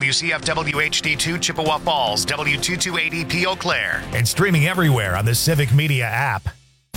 WCFW HD2 Chippewa Falls, W228EP Eau Claire. And streaming everywhere on the Civic Media app.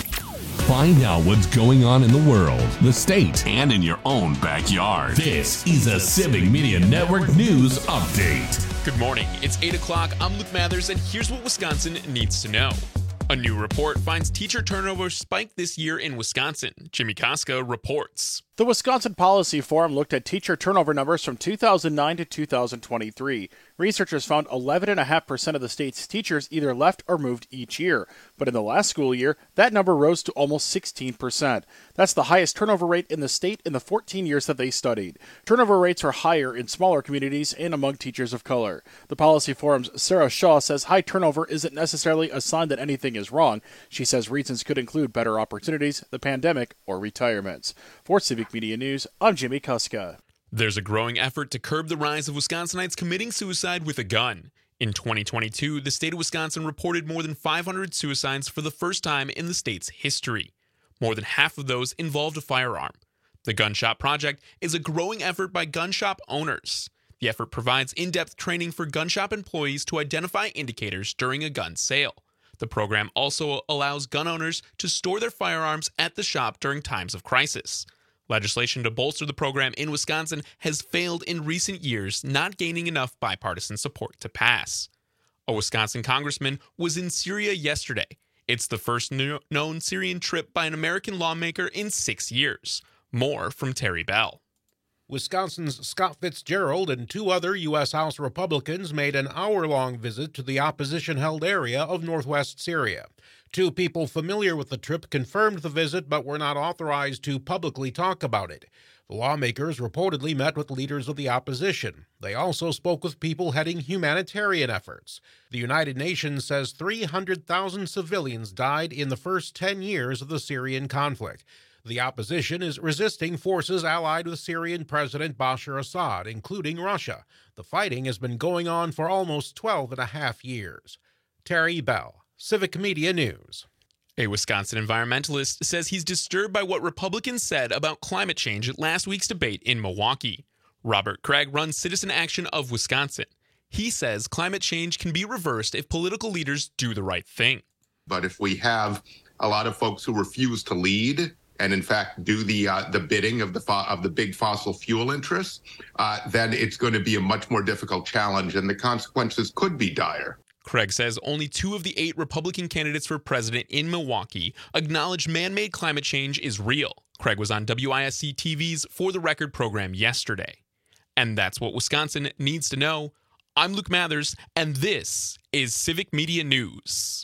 Find out what's going on in the world, the state, and in your own backyard. This is a Civic Media Network News Update. Good morning. It's 8 o'clock. I'm Luke Mathers, and here's what Wisconsin needs to know. A new report finds teacher turnover spiked this year in Wisconsin. Jimmy Koska reports. The Wisconsin Policy Forum looked at teacher turnover numbers from 2009 to 2023. Researchers found 11.5% of the state's teachers either left or moved each year. But in the last school year, that number rose to almost 16%. That's the highest turnover rate in the state in the 14 years that they studied. Turnover rates are higher in smaller communities and among teachers of color. The Policy Forum's Sarah Shaw says high turnover isn't necessarily a sign that anything is wrong. She says reasons could include better opportunities, the pandemic, or retirements. For Civic Media News, I'm Jimmy Kuska. There's a growing effort to curb the rise of Wisconsinites committing suicide with a gun. In 2022, the state of Wisconsin reported more than 500 suicides for the first time in the state's history. More than half of those involved a firearm. The Gun Shop Project is a growing effort by gun shop owners. The effort provides in-depth training for gun shop employees to identify indicators during a gun sale. The program also allows gun owners to store their firearms at the shop during times of crisis. Legislation to bolster the program in Wisconsin has failed in recent years, not gaining enough bipartisan support to pass. A Wisconsin congressman was in Syria yesterday. It's the first known Syrian trip by an American lawmaker in 6 years. More from Terry Bell. Wisconsin's Scott Fitzgerald and two other U.S. House Republicans made an hour-long visit to the opposition-held area of northwest Syria. Two people familiar with the trip confirmed the visit but were not authorized to publicly talk about it. The lawmakers reportedly met with leaders of the opposition. They also spoke with people heading humanitarian efforts. The United Nations says 300,000 civilians died in the first 10 years of the Syrian conflict. The opposition is resisting forces allied with Syrian President Bashar Assad, including Russia. The fighting has been going on for almost 12 and a half years. Terry Bell, Civic Media News. A Wisconsin environmentalist says he's disturbed by what Republicans said about climate change at last week's debate in Milwaukee. Robert Craig runs Citizen Action of Wisconsin. He says climate change can be reversed if political leaders do the right thing. But if we have a lot of folks who refuse to lead and in fact do the bidding of the big fossil fuel interests, then it's going to be a much more difficult challenge, and the consequences could be dire. Craig says only 2 of the 8 Republican candidates for president in Milwaukee acknowledge man-made climate change is real. Craig was on WISC TV's For the Record program yesterday. And that's what Wisconsin needs to know. I'm Luke Mathers, and this is Civic Media News.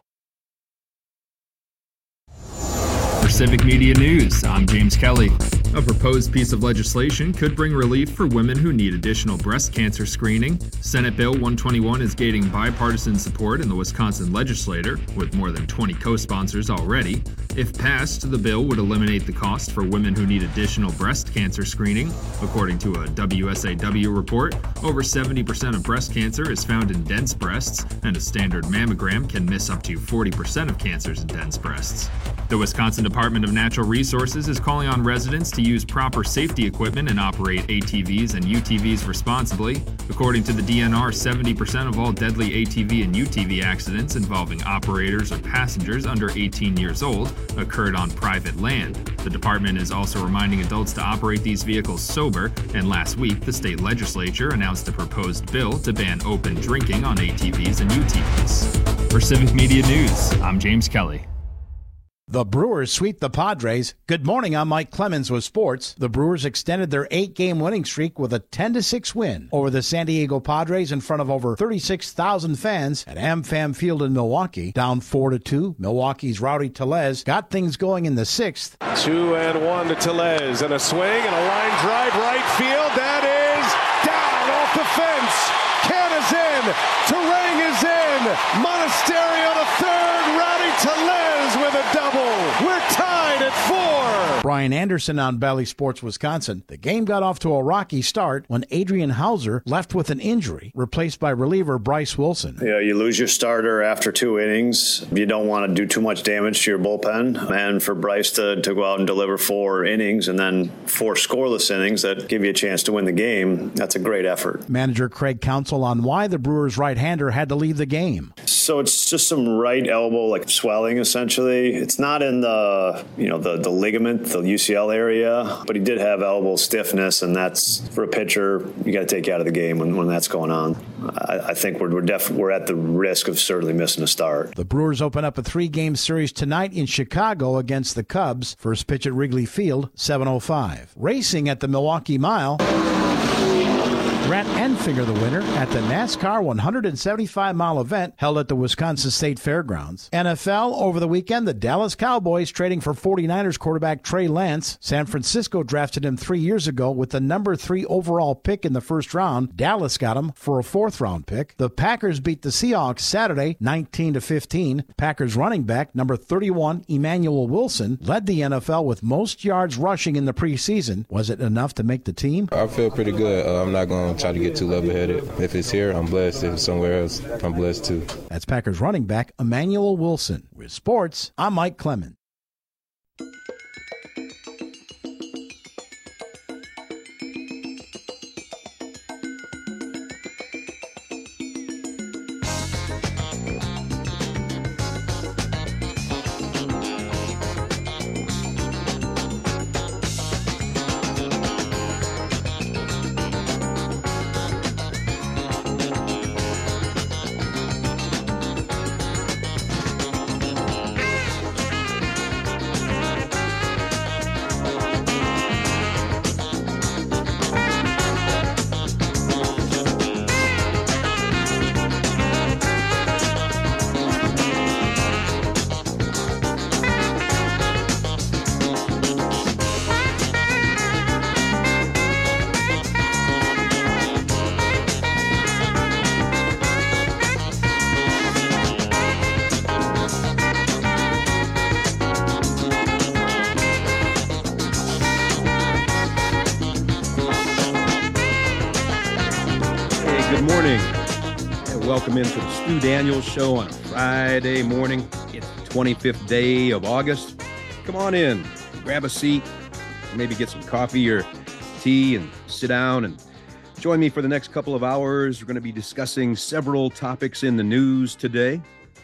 For Civic Media News, I'm James Kelly. A proposed piece of legislation could bring relief for women who need additional breast cancer screening. Senate Bill 121 is gaining bipartisan support in the Wisconsin legislature, with more than 20 co-sponsors already. If passed, the bill would eliminate the cost for women who need additional breast cancer screening. According to a WSAW report, over 70% of breast cancer is found in dense breasts, and a standard mammogram can miss up to 40% of cancers in dense breasts. The Wisconsin Department of Natural Resources is calling on residents to use proper safety equipment and operate ATVs and UTVs responsibly. According to the DNR, 70% of all deadly ATV and UTV accidents involving operators or passengers under 18 years old occurred on private land. The department is also reminding adults to operate these vehicles sober, and last week the state legislature announced a proposed bill to ban open drinking on ATVs and UTVs. For Civic Media News, I'm James Kelly. The Brewers sweep the Padres. Good morning, I'm Mike Clemens with sports. The Brewers extended their 8-game winning streak with a 10-6 win over the San Diego Padres in front of over 36,000 fans at AmFam Field in Milwaukee. Down 4-2, Milwaukee's Rowdy Tellez got things going in the 6th. 2-1 to Tellez, and a swing and a line drive right field. That is down off the fence. Can is in. Terang is in. Monasterio to third. Rowdy Tellez with a double. We're tied at 4. Brian Anderson on Bally Sports Wisconsin. The game got off to a rocky start when Adrian Hauser left with an injury, replaced by reliever Bryce Wilson. Yeah, you lose your starter after 2 innings. You don't want to do too much damage to your bullpen. And for Bryce to go out and deliver 4 innings and then 4 scoreless innings that give you a chance to win the game, that's a great effort. Manager Craig Counsell on why the Brewers right-hander had to leave the game. So it's just some right elbow, like swelling, essentially. It's not in the ligament, the UCL area, but he did have elbow stiffness, and that's, for a pitcher, you got to take out of the game when that's going on. I think we're at the risk of certainly missing a start. The Brewers open up a 3-game series tonight in Chicago against the Cubs. First pitch at Wrigley Field, 7:05. Racing at the Milwaukee Mile. Grant Enfinger, the winner at the NASCAR 175-mile event held at the Wisconsin State Fairgrounds. NFL over the weekend, the Dallas Cowboys trading for 49ers quarterback Trey Lance. San Francisco drafted him 3 years ago with the number 3 overall pick in the first round. Dallas got him for a 4th-round pick. The Packers beat the Seahawks Saturday, 19-15. Packers running back number 31, Emmanuel Wilson, led the NFL with most yards rushing in the preseason. Was it enough to make the team? I feel pretty good. I'm not going to try to get too level-headed. If it's here, I'm blessed. If it's somewhere else, I'm blessed too. That's Packers running back Emmanuel Wilson. With sports, I'm Mike Clemens. Welcome into the Stu Daniels Show on a Friday morning. It's the 25th day of August. Come on in, grab a seat, maybe get some coffee or tea and sit down and join me for the next couple of hours. We're going to be discussing several topics in the news today.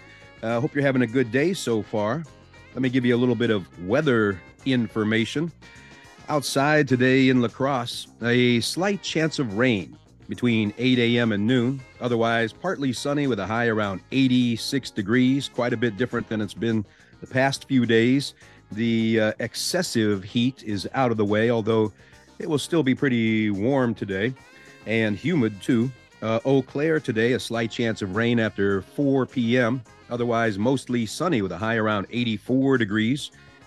Hope you're having a good day so far. Let me give you a little bit of weather information. Outside today in La Crosse, a slight chance of rain between 8 a.m. and noon. Otherwise, partly sunny with a high around 86 degrees, quite a bit different than it's been the past few days. The excessive heat is out of the way, although it will still be pretty warm today and humid too. Eau Claire today, a slight chance of rain after 4 p.m. Otherwise, mostly sunny with a high around 84 degrees.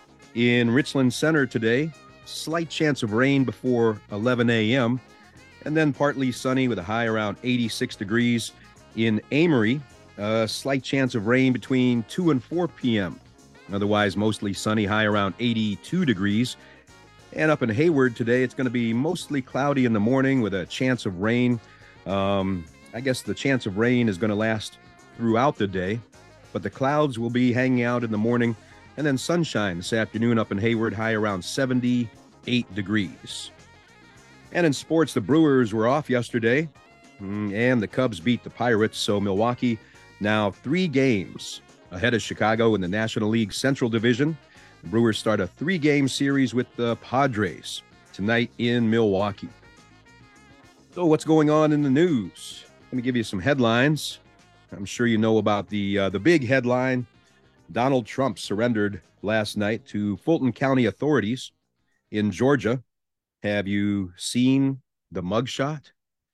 In Richland Center today, slight chance of rain before 11 a.m., and then partly sunny with a high around 86 degrees. In Amory, a slight chance of rain between 2 and 4 p.m. Otherwise, mostly sunny, high around 82 degrees. And up in Hayward today, it's going to be mostly cloudy in the morning with a chance of rain. I guess the chance of rain is going to last throughout the day, but the clouds will be hanging out in the morning. And then sunshine this afternoon up in Hayward, high around 78 degrees. And in sports, the Brewers were off yesterday, and the Cubs beat the Pirates. So Milwaukee now 3 games ahead of Chicago in the National League Central Division. The Brewers start a 3-game series with the Padres tonight in Milwaukee. So what's going on in the news? Let me give you some headlines. I'm sure you know about the big headline. Donald Trump surrendered last night to Fulton County authorities in Georgia. Have you seen the mugshot?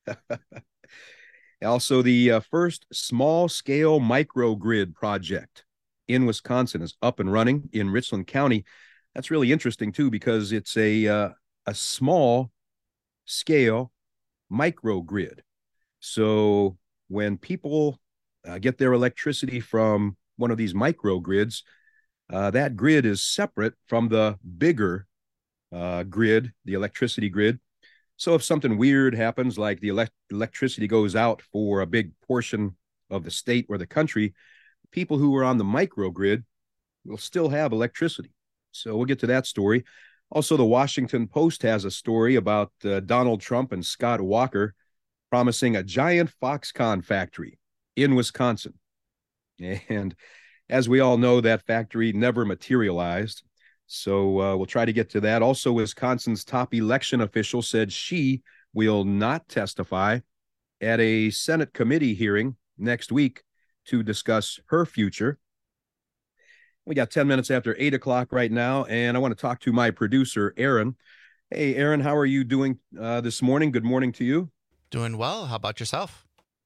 Also, the first small-scale microgrid project in Wisconsin is up and running in Richland County. That's really interesting, too, because it's a small-scale microgrid. So when people get their electricity from one of these microgrids, that grid is separate from the bigger grid, the electricity grid. So if something weird happens, like the electricity goes out for a big portion of the state or the country, people who are on the microgrid will still have electricity. So we'll get to that story. Also, the Washington Post has a story about Donald Trump and Scott Walker promising a giant Foxconn factory in Wisconsin. And as we all know, that factory never materialized. So we'll try to get to that. Also, Wisconsin's top election official said she will not testify at a Senate committee hearing next week to discuss her future. We got 10 minutes after 8 o'clock right now, and I want to talk to my producer, Aaron. Hey, Aaron, how are you doing this morning? Good morning to you. Doing well. How about yourself?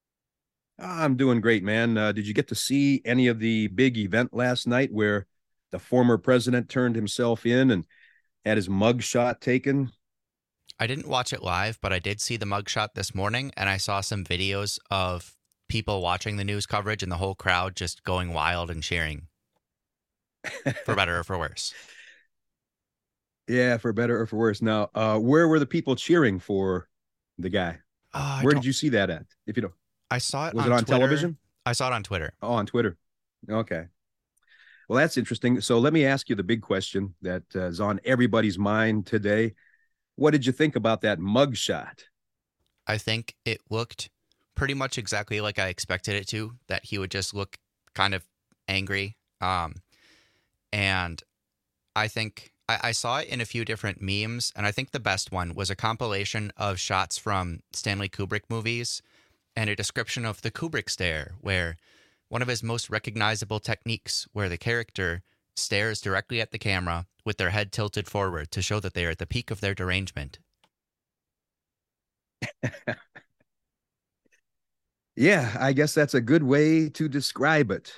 I'm doing great, man. Did you get to see any of the big event last night where the former president turned himself in and had his mugshot taken? I didn't watch it live, but I did see the mugshot this morning, and I saw some videos of people watching the news coverage and the whole crowd just going wild and cheering. For better or for worse. Yeah, for better or for worse. Now, where were the people cheering for the guy? Where did you see that at? If you don't, I saw it. Was it on Twitter. television? I saw it on Twitter. Oh, on Twitter. Okay. Well, that's interesting. So let me ask you the big question that is on everybody's mind today. What did you think about that mugshot? I think it looked pretty much exactly like I expected it to, that he would just look kind of angry. And I think I saw it in a few different memes, and I think the best one was a compilation of shots from Stanley Kubrick movies and a description of the Kubrick stare, where one of his most recognizable techniques, where the character stares directly at the camera with their head tilted forward to show that they are at the peak of their derangement. Yeah, I guess that's a good way to describe it.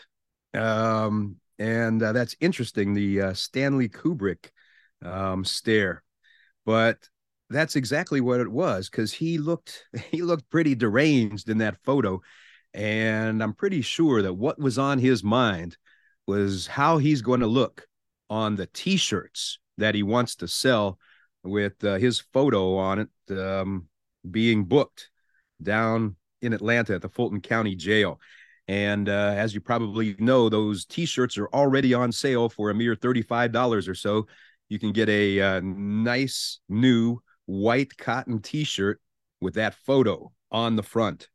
And that's interesting, the Stanley Kubrick stare. But that's exactly what it was, because he looked pretty deranged in that photo. And I'm pretty sure that what was on his mind was how he's going to look on the T-shirts that he wants to sell with his photo on it being booked down in Atlanta at the Fulton County Jail. And as you probably know, those T-shirts are already on sale for a mere $35 or so. You can get a nice new white cotton T-shirt with that photo on the front.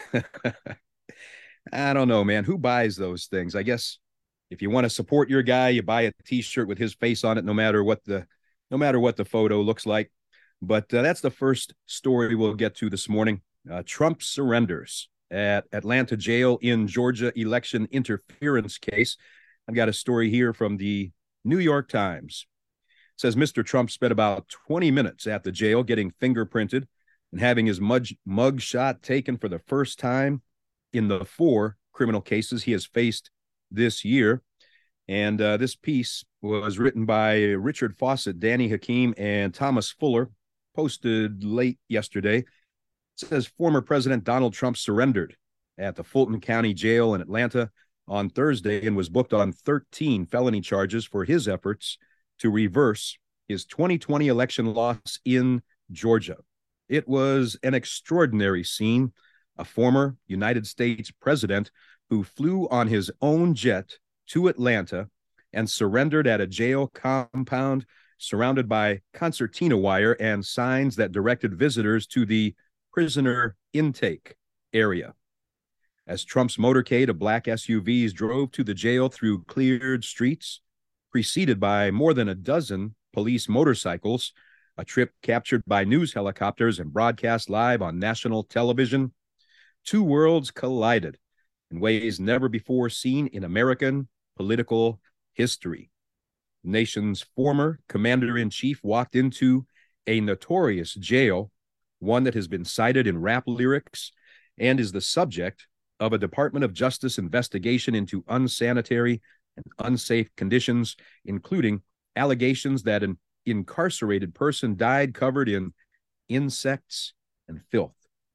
I don't know, man. Who buys those things? I guess if you want to support your guy, you buy a T-shirt with his face on it, no matter what the photo looks like. But that's the first story we'll get to this morning. Trump surrenders at Atlanta jail in Georgia election interference case. I've got a story here from the New York Times. It says Mr. Trump spent about 20 minutes at the jail getting fingerprinted and having his mug shot taken for the first time in the 4 criminal cases he has faced this year. And this piece was written by Richard Fawcett, Danny Hakim, and Thomas Fuller, posted late yesterday. It says former President Donald Trump surrendered at the Fulton County Jail in Atlanta on Thursday and was booked on 13 felony charges for his efforts to reverse his 2020 election loss in Georgia. It was an extraordinary scene. A former United States president who flew on his own jet to Atlanta and surrendered at a jail compound surrounded by concertina wire and signs that directed visitors to the prisoner intake area. As Trump's motorcade of black SUVs drove to the jail through cleared streets, preceded by more than a dozen police motorcycles, a trip captured by news helicopters and broadcast live on national television, 2 worlds collided in ways never before seen in American political history. The nation's former commander-in-chief walked into a notorious jail, one that has been cited in rap lyrics and is the subject of a Department of Justice investigation into unsanitary and unsafe conditions, including allegations that an incarcerated person died covered in insects and filth.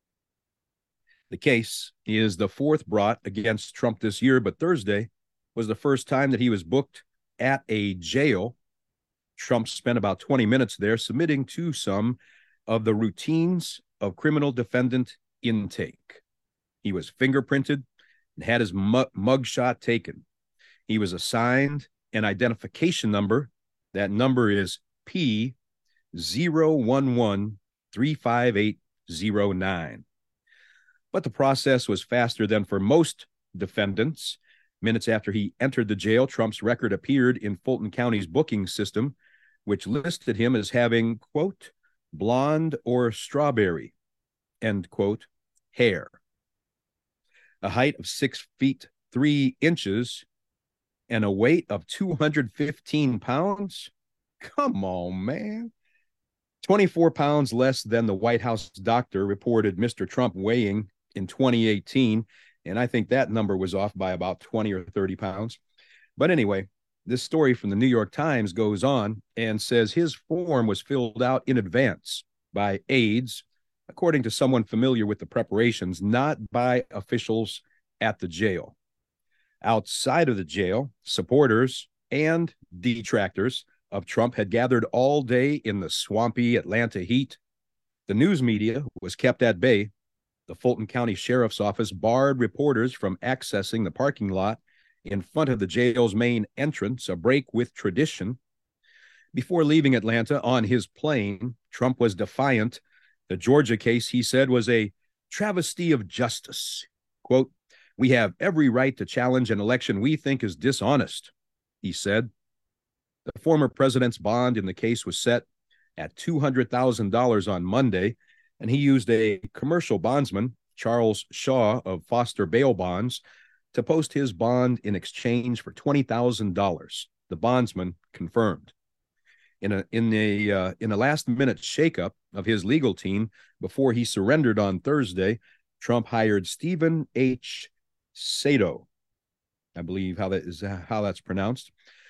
The case is the 4th brought against Trump this year, but Thursday was the first time that he was booked at a jail. Trump spent about 20 minutes there submitting to some of the routines of criminal defendant intake. He was fingerprinted and had his mugshot taken. He was assigned an identification number. That number is P011-35809. But the process was faster than for most defendants. Minutes after he entered the jail, Trump's record appeared in Fulton County's booking system, which listed him as having, quote, blonde or strawberry, end quote, hair, a height of 6 feet 3 inches, and a weight of 215 pounds. Come on, man. 24 pounds less than the White House doctor reported Mr. Trump weighing in 2018. And I think that number was off by about 20 or 30 pounds. But anyway, this story from the New York Times goes on and says his form was filled out in advance by aides, according to someone familiar with the preparations, not by officials at the jail. Outside of the jail, supporters and detractors of Trump had gathered all day in the swampy Atlanta heat. The news media was kept at bay. The Fulton County Sheriff's Office barred reporters from accessing the parking lot in front of the jail's main entrance, a break with tradition. Before leaving Atlanta on his plane, Trump was defiant. The Georgia case, he said, was a travesty of justice. Quote, "We have every right to challenge an election we think is dishonest," he said. The former president's bond in the case was set at $200,000 on Monday, and he used a commercial bondsman, Charles Shaw of Foster Bail Bonds, to post his bond in exchange for $20,000. The bondsman confirmed. In a last-minute shakeup of his legal team before he surrendered on Thursday, Trump hired Stephen H. Sato, I believe how that's pronounced,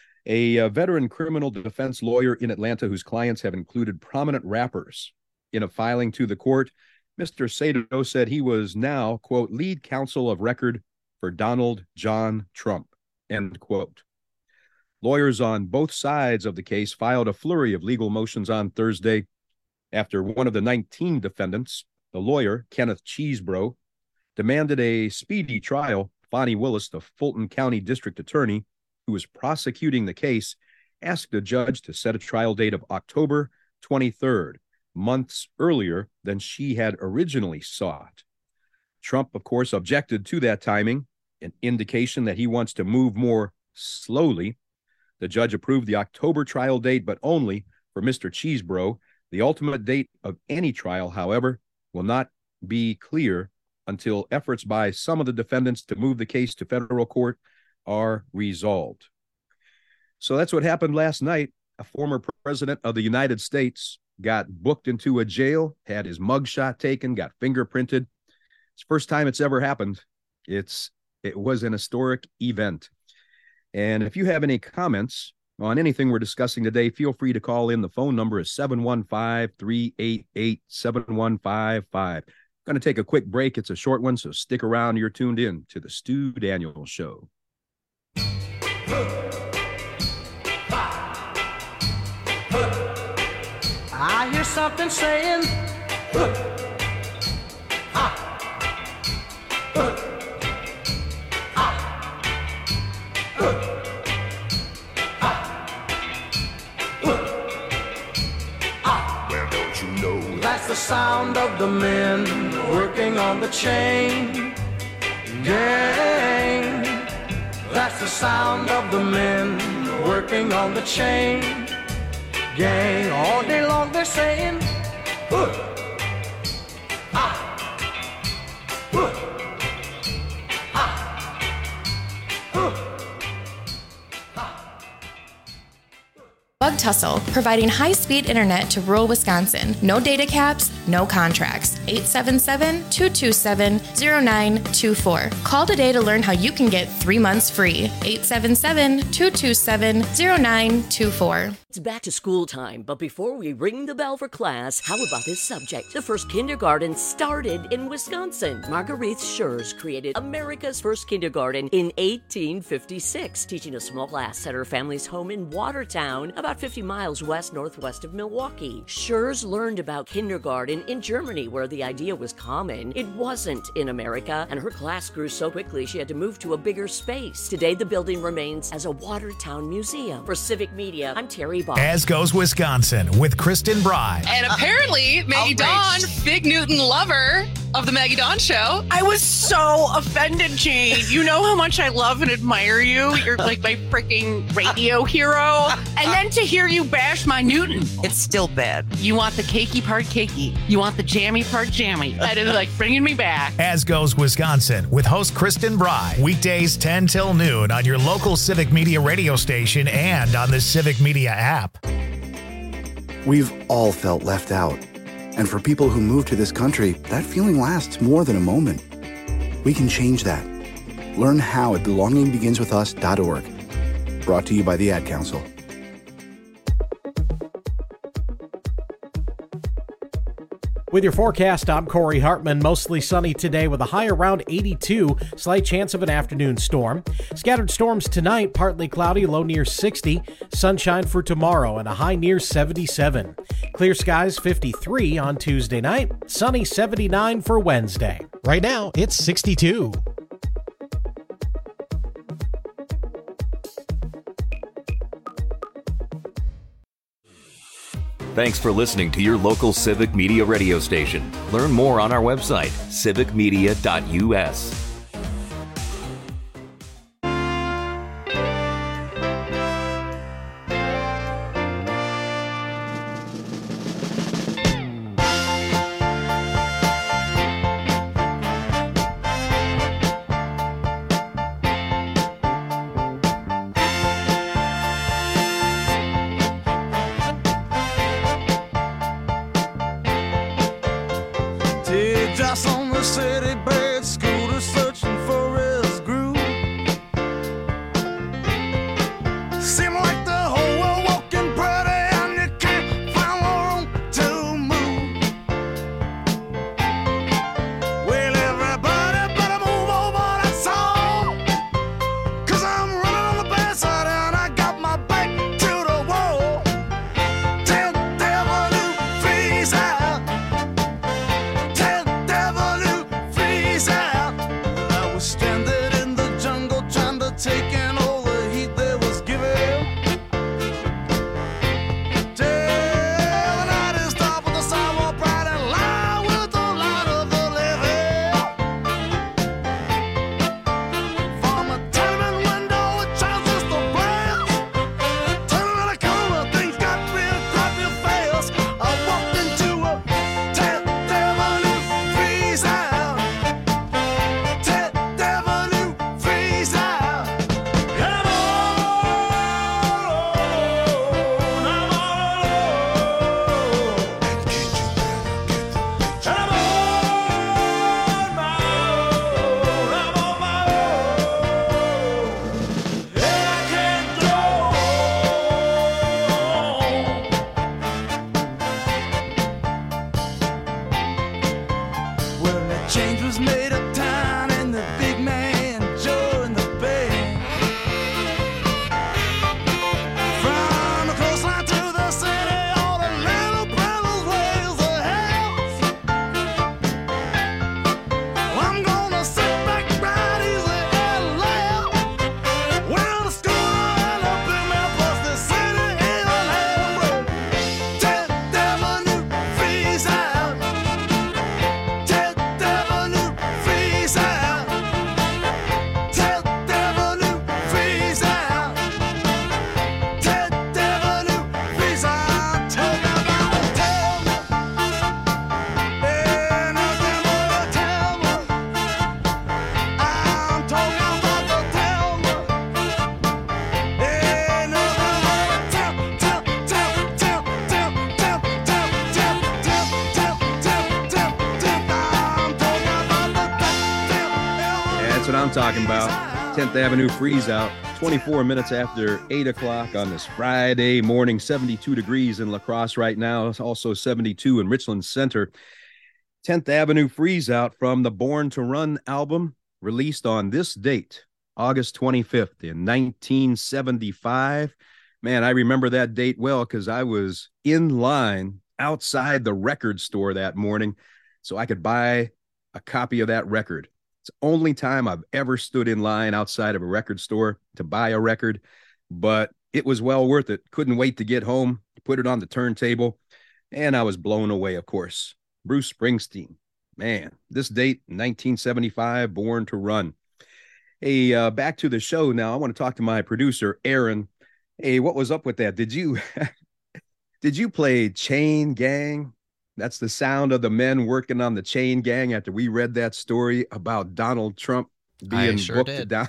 a veteran criminal defense lawyer in Atlanta whose clients have included prominent rappers. In a filing to the court, Mr. Sato said he was now, quote, lead counsel of record for Donald John Trump, end quote. Lawyers on both sides of the case filed a flurry of legal motions on Thursday after one of the 19 defendants, the lawyer, Kenneth Chesebro, demanded a speedy trial. Fonnie Willis, the Fulton County District Attorney, who was prosecuting the case, asked the judge to set a trial date of October 23rd, months earlier than she had originally sought. Trump, of course, objected to that timing, an indication that he wants to move more slowly. The judge approved the October trial date, but only for Mr. Chesebro. The ultimate date of any trial, however, will not be clear until efforts by some of the defendants to move the case to federal court are resolved. So that's what happened last night. A former president of the United States got booked into a jail, had his mugshot taken, got fingerprinted. It's the first time it's ever happened. It was an historic event. And if you have any comments on anything we're discussing today, feel free to call in. The phone number is 715-388-7155. Going to take a quick break. It's a short one, so stick around. You're tuned in to the Stu Daniels Show. I hear something saying, that's the sound of the men working on the chain gang. That's the sound of the men working on the chain gang. All day long they're saying, Bug Tussle, providing high-speed internet to rural Wisconsin. No data caps, No contracts. 877-227-0924. Call today to learn how you can get 3 months free. 877-227-0924. It's back to school time, but before we ring the bell for class, how about this subject? The first kindergarten started in Wisconsin. Marguerite Schurz created America's first kindergarten in 1856, teaching a small class at her family's home in Watertown, about 50 miles west-northwest of Milwaukee. Schurz learned about kindergarten in Germany, where the idea was common. It wasn't in America, and her class grew so quickly she had to move to a bigger space. Today, the building remains as a Watertown museum. For Civic Media, I'm Terry Bob. As Goes Wisconsin with Kristen Bry. And apparently, Maggie Dawn, big Newton lover of the Maggie Dawn Show. I was so offended, Jane. You know how much I love and admire you. You're like my freaking radio hero. And then to hear you bash my Newton. It's still bad. You want the cakey part cakey. You want the jammy part jammy. That is like bringing me back. As Goes Wisconsin with host Kristen Bry. Weekdays 10 till noon on your local Civic Media radio station and on the Civic Media app. We've all felt left out. And for people who move to this country, that feeling lasts more than a moment. We can change that. Learn how at belongingbeginswithus.org. Brought to you by the Ad Council. With your forecast, I'm Corey Hartman. Mostly sunny today with a high around 82, slight chance of an afternoon storm. Scattered storms tonight, partly cloudy, low near 60. Sunshine for tomorrow and a high near 77. Clear skies 53 on Tuesday night. Sunny 79 for Wednesday. Right now, it's 62. Thanks for listening to your local Civic Media radio station. Learn more on our website, civicmedia.us. Just on the city bed, scooter searching for his groove. Seem like the whole world walking pretty and you can't find no room to move. Well, everybody better move over, that's all. 'Cause I'm running on the bad side and I got my back to the wall. Tell the devil to freeze out. Stranded in the jungle, trying to take in all the heat that was given. Till the night is dark with the sidewalk bright and light with the light of the living. From a tenement window, it shines just the blast. Turning around the corner, things got real crappy fast. I walked into a devil who freeze out. Change was made uptown and the big man joined the band. From the coastline to the city, all the little brothers raise their hands. I'm gonna sit back right easy and laugh. Well, the schooner and the big man plus the city even halfway. Tell the devil to freeze out. Tell the devil to freeze That's what I'm talking about. 10th Avenue freeze out. 24 minutes after 8 o'clock on this Friday morning. 72 degrees in La Crosse right now. It's also 72 in Richland Center. 10th Avenue freeze out from the Born to Run album, released on this date, August 25th in 1975. Man, I remember that date well because I was in line outside the record store that morning so I could buy a copy of that record. It's the only time I've ever stood in line outside of a record store to buy a record, but it was well worth it. Couldn't wait to get home, put it on the turntable, and I was blown away, of course. Bruce Springsteen. Man, this date, 1975, Born to Run. Hey, back to the show now. I want to talk to my producer, Aaron. Hey, what was up with that? Did you play Chain Gang? That's the sound of the men working on the Chain Gang after we read that story about Donald Trump being booked down.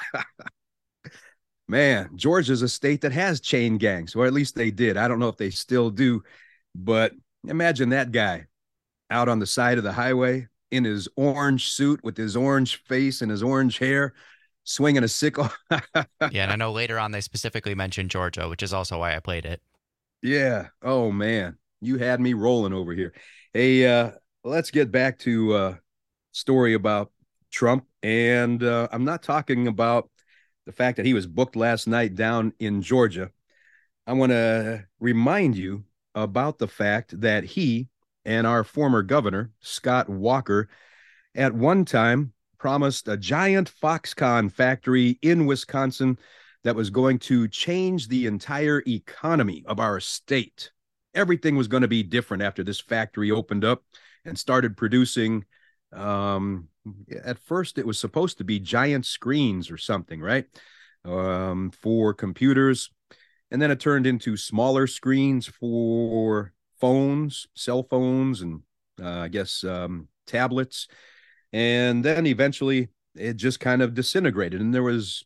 Man, Georgia's a state that has chain gangs, or at least they did. I don't know if they still do, but imagine that guy out on the side of the highway in his orange suit with his orange face and his orange hair, swinging a sickle. Yeah, and I know later on they specifically mentioned Georgia, which is also why I played it. Yeah. Oh, man. You had me rolling over here. Hey, let's get back to story about Trump. And I'm not talking about the fact that he was booked last night down in Georgia. I want to remind you about the fact that he and our former governor, Scott Walker, at one time promised a giant Foxconn factory in Wisconsin that was going to change the entire economy of our state. Everything was going to be different after this factory opened up and started producing. At first, it was supposed to be giant screens or something, right? For computers. And then it turned into smaller screens for phones, cell phones, and tablets. And then eventually it just kind of disintegrated. And there was,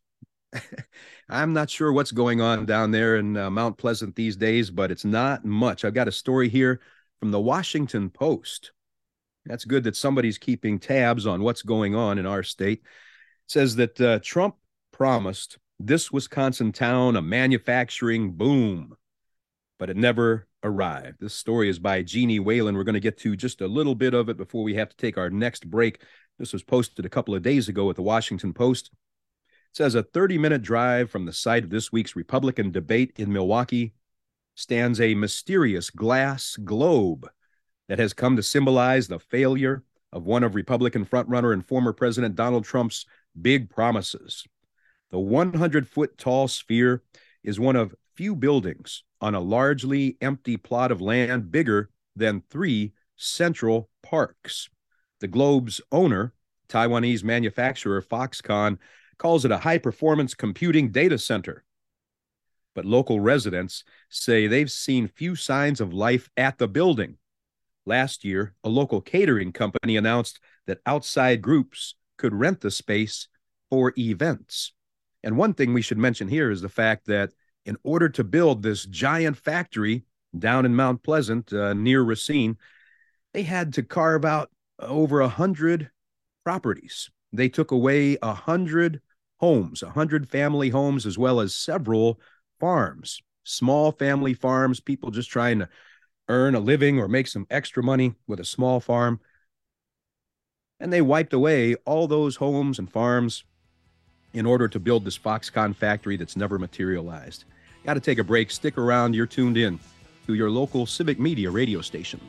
I'm not sure what's going on down there in Mount Pleasant these days, but it's not much. I've got a story here from the Washington Post. That's good that somebody's keeping tabs on what's going on in our state. It says that Trump promised this Wisconsin town a manufacturing boom, but it never arrived. This story is by Jeannie Whalen. We're going to get to just a little bit of it before we have to take our next break. This was posted a couple of days ago at the Washington Post. It says a 30-minute drive from the site of this week's Republican debate in Milwaukee stands a mysterious glass globe that has come to symbolize the failure of one of Republican frontrunner and former President Donald Trump's big promises. The 100-foot tall sphere is one of few buildings on a largely empty plot of land bigger than 3 central parks. The globe's owner, Taiwanese manufacturer Foxconn, calls it a high-performance computing data center. But local residents say they've seen few signs of life at the building. Last year, a local catering company announced that outside groups could rent the space for events. And one thing we should mention here is the fact that in order to build this giant factory down in Mount Pleasant near Racine, they had to carve out over 100 properties. They took away 100 homes, 100 family homes, as well as several farms, small family farms, people just trying to earn a living or make some extra money with a small farm. And they wiped away all those homes and farms in order to build this Foxconn factory that's never materialized. Got to take a break. Stick around. You're tuned in to your local Civic Media radio station.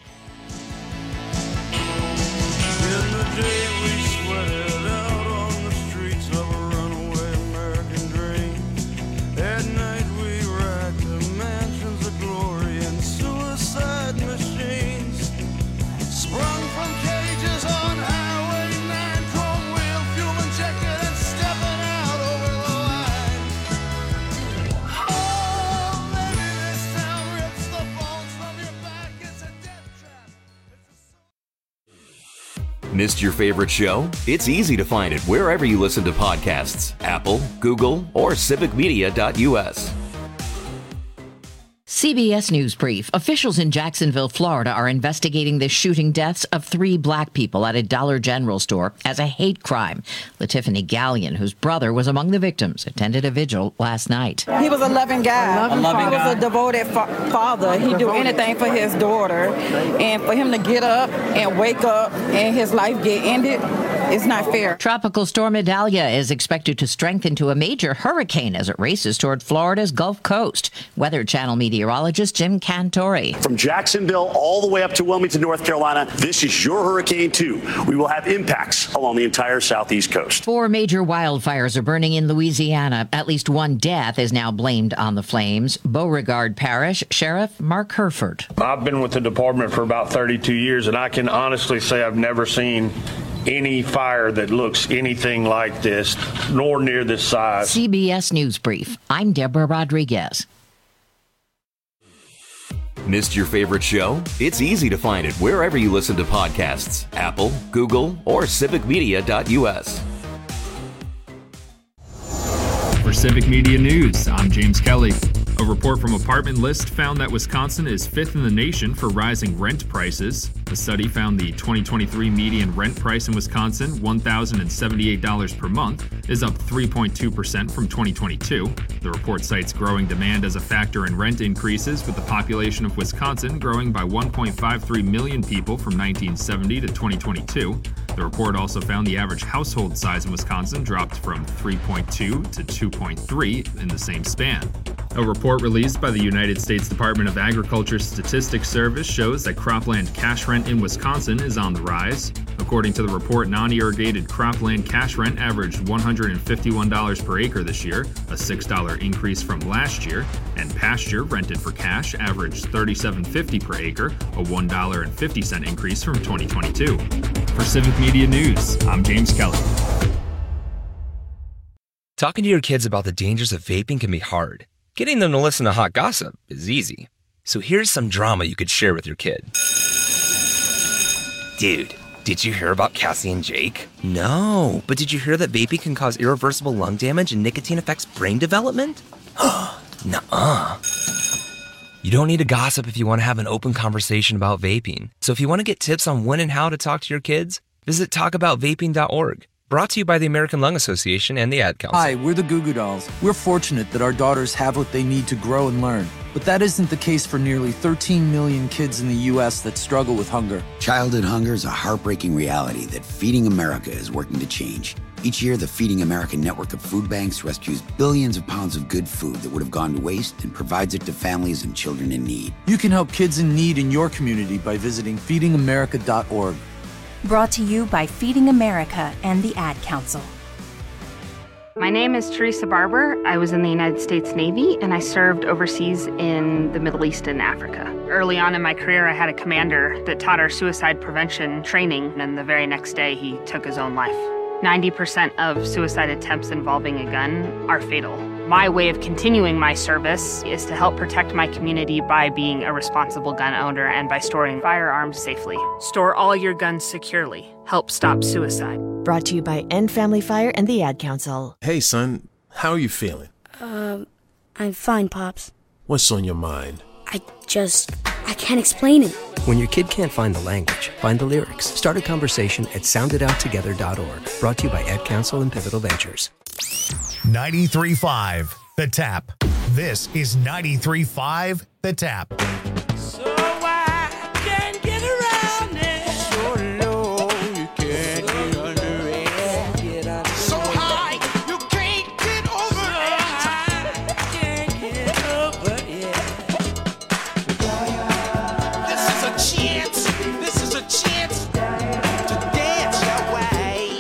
Missed your favorite show? It's easy to find it wherever you listen to podcasts. Apple, Google, or civicmedia.us. CBS News Brief. Officials in Jacksonville, Florida are investigating the shooting deaths of 3 black people at a Dollar General store as a hate crime. LaTiffany Gallion, whose brother was among the victims, attended a vigil last night. He was a loving guy. He was a devoted father. He'd do anything for his daughter. And for him to get up and wake up and his life get ended, it's not fair. Tropical storm Idalia is expected to strengthen to a major hurricane as it races toward Florida's Gulf Coast. Weather Channel meteorologist Jim Cantori. From Jacksonville all the way up to Wilmington, North Carolina, this is your Hurricane 2. We will have impacts along the entire southeast coast. 4 major wildfires are burning in Louisiana. At least 1 death is now blamed on the flames. Beauregard Parish Sheriff Mark Herford. I've been with the department for about 32 years, and I can honestly say I've never seen any fire that looks anything like this, nor near this size. CBS News Brief. I'm Deborah Rodriguez. Missed your favorite show? It's easy to find it wherever you listen to podcasts. Apple, Google, or civicmedia.us. For Civic Media News, I'm James Kelly. A report from Apartment List found that Wisconsin is 5th in the nation for rising rent prices. The study found the 2023 median rent price in Wisconsin, $1,078 per month, is up 3.2% from 2022. The report cites growing demand as a factor in rent increases, with the population of Wisconsin growing by 1.53 million people from 1970 to 2022. The report also found the average household size in Wisconsin dropped from 3.2 to 2.3 in the same span. A report released by the United States Department of Agriculture Statistics Service shows that cropland cash rent in Wisconsin is on the rise. According to the report, non-irrigated cropland cash rent averaged $151 per acre this year, a $6 increase from last year, and pasture rented for cash averaged $37.50 per acre, a $1.50 increase from 2022. For Civic Media News, I'm James Kelly. Talking to your kids about the dangers of vaping can be hard. Getting them to listen to hot gossip is easy. So here's some drama you could share with your kid. Dude, did you hear about Cassie and Jake? No, but did you hear that vaping can cause irreversible lung damage and nicotine affects brain development? Nuh-uh. You don't need to gossip if you want to have an open conversation about vaping. So if you want to get tips on when and how to talk to your kids, visit talkaboutvaping.org. Brought to you by the American Lung Association and the Ad Council. Hi, we're the Goo Goo Dolls. We're fortunate that our daughters have what they need to grow and learn. But that isn't the case for nearly 13 million kids in the U.S. that struggle with hunger. Childhood hunger is a heartbreaking reality that Feeding America is working to change. Each year, the Feeding America network of food banks rescues billions of pounds of good food that would have gone to waste and provides it to families and children in need. You can help kids in need in your community by visiting feedingamerica.org. Brought to you by Feeding America and the Ad Council. My name is Teresa Barber. I was in the United States Navy, and I served overseas in the Middle East and Africa. Early on in my career, I had a commander that taught our suicide prevention training, and the very next day, he took his own life. 90% of suicide attempts involving a gun are fatal. My way of continuing my service is to help protect my community by being a responsible gun owner and by storing firearms safely. Store all your guns securely. Help stop suicide. Brought to you by End Family Fire and the Ad Council. Hey, son. How are you feeling? I'm fine, Pops. What's on your mind? I can't explain it. When your kid can't find the language, find the lyrics. Start a conversation at soundedouttogether.org. Brought to you by Ad Council and Pivotal Ventures. 93.5 The Tap. This is 93.5 The Tap. So I can't get around it. So low, you can't get under it. So high, you can't get over it. I can't get over it. This is a chance to dance your way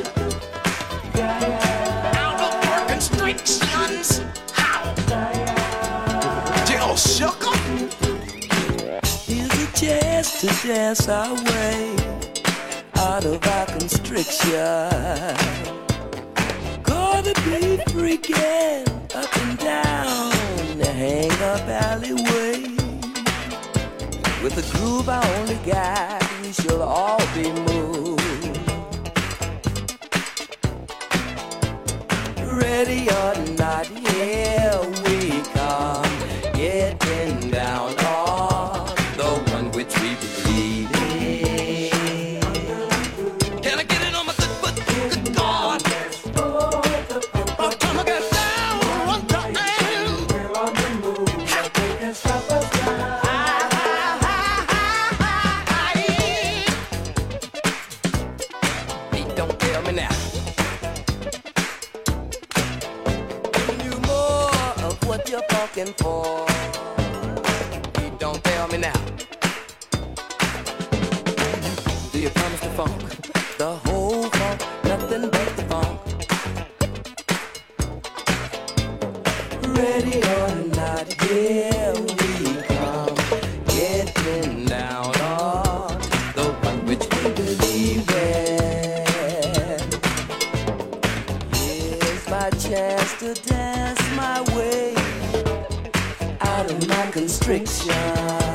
out of our constrictions. How? Dill sugar. Here's a chance to dance our way out of our constriction. Gonna be freaking up and down the hang-up alleyway. With a groove I only got, we shall all be moved. Ready or not, here we come, getting down. fail me now. You more of what you're fucking for. Don't fail me now. Do you promise the funk? The whole funk, nothing but the funk. Ready or not, here we come. Getting down on the one which we believe in. Here's my chance to dance my way out of my constriction.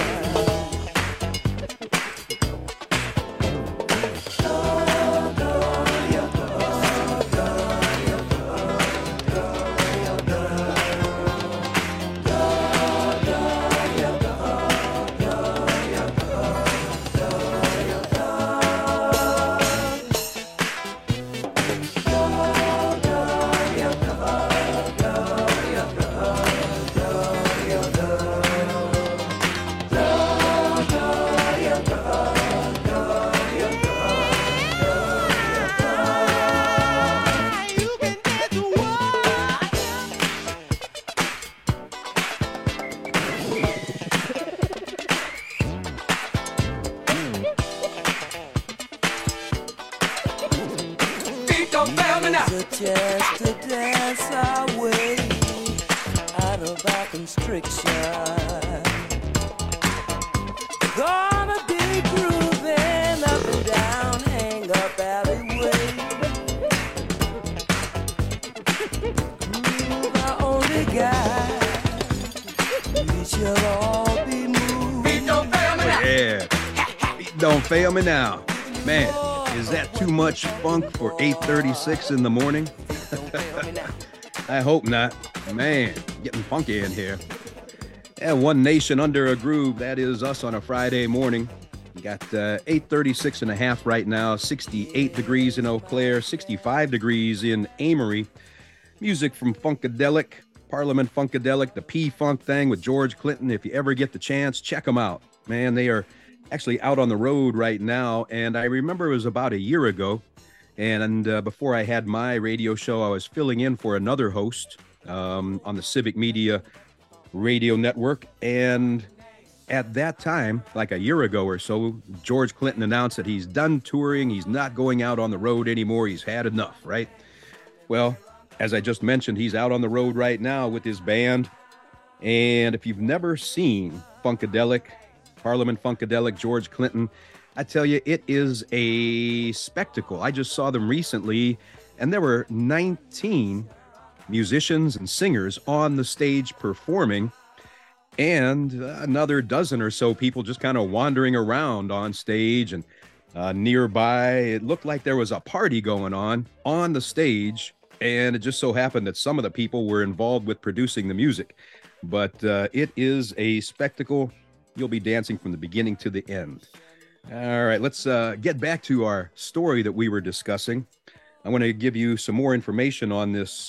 Just to dance our way out of our constriction. Gonna be grooving up and down, hang up alleyway. Groove our only guide. We shall all be moved. Beat don't fail me now. Yeah. Beat don't fail me now. Man. Is that too much funk for 8:36 in the morning? I hope not. Man, getting funky in here. Yeah, One Nation Under a Groove. That is us on a Friday morning. We got 8:36 and a half right now, 68 degrees in Eau Claire, 65 degrees in Amory. Music from Funkadelic, Parliament Funkadelic, the P-Funk thing with George Clinton. If you ever get the chance, check them out. Man, they are actually out on the road right now, and I remember it was about a year ago, and before I had my radio show, I was filling in for another host on the Civic Media radio network, and at that time, like a year ago or so, George Clinton announced that he's done touring, he's not going out on the road anymore, he's had enough, right? Well, as I just mentioned, he's out on the road right now with his band, and if you've never seen Funkadelic, Parliament Funkadelic, George Clinton, I tell you, it is a spectacle. I just saw them recently, and there were 19 musicians and singers on the stage performing, and another dozen or so people just kind of wandering around on stage and nearby. It looked like there was a party going on the stage, and it just so happened that some of the people were involved with producing the music. But it is a spectacle. You'll be dancing from the beginning to the end. All right, let's get back to our story that we were discussing. I want to give you some more information on this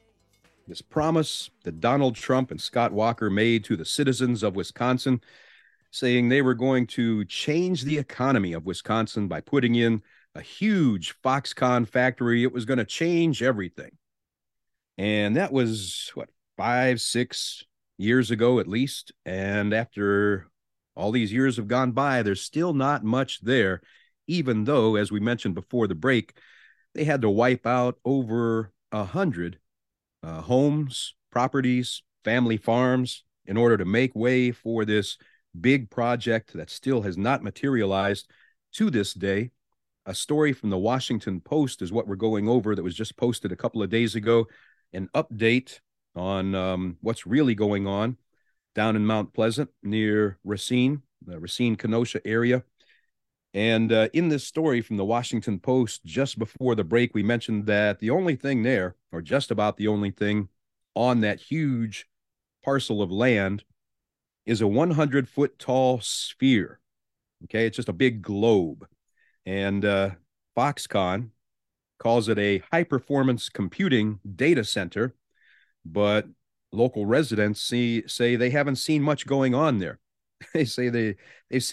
promise that Donald Trump and Scott Walker made to the citizens of Wisconsin, saying they were going to change the economy of Wisconsin by putting in a huge Foxconn factory. It was going to change everything. And that was, 5-6 years ago at least. And after all these years have gone by, there's still not much there, even though, as we mentioned before the break, they had to wipe out over 100 homes, properties, family farms in order to make way for this big project that still has not materialized to this day. A story from the Washington Post is what we're going over that was just posted a couple of days ago, an update on what's really going on down in Mount Pleasant near Racine, the Racine-Kenosha area. And in this story from the Washington Post, just before the break, we mentioned that the only thing there, or just about the only thing on that huge parcel of land, is a 100-foot tall sphere. Okay, it's just a big globe. And Foxconn calls it a high-performance computing data center, but local residents say they haven't seen much going on there. They say they've seen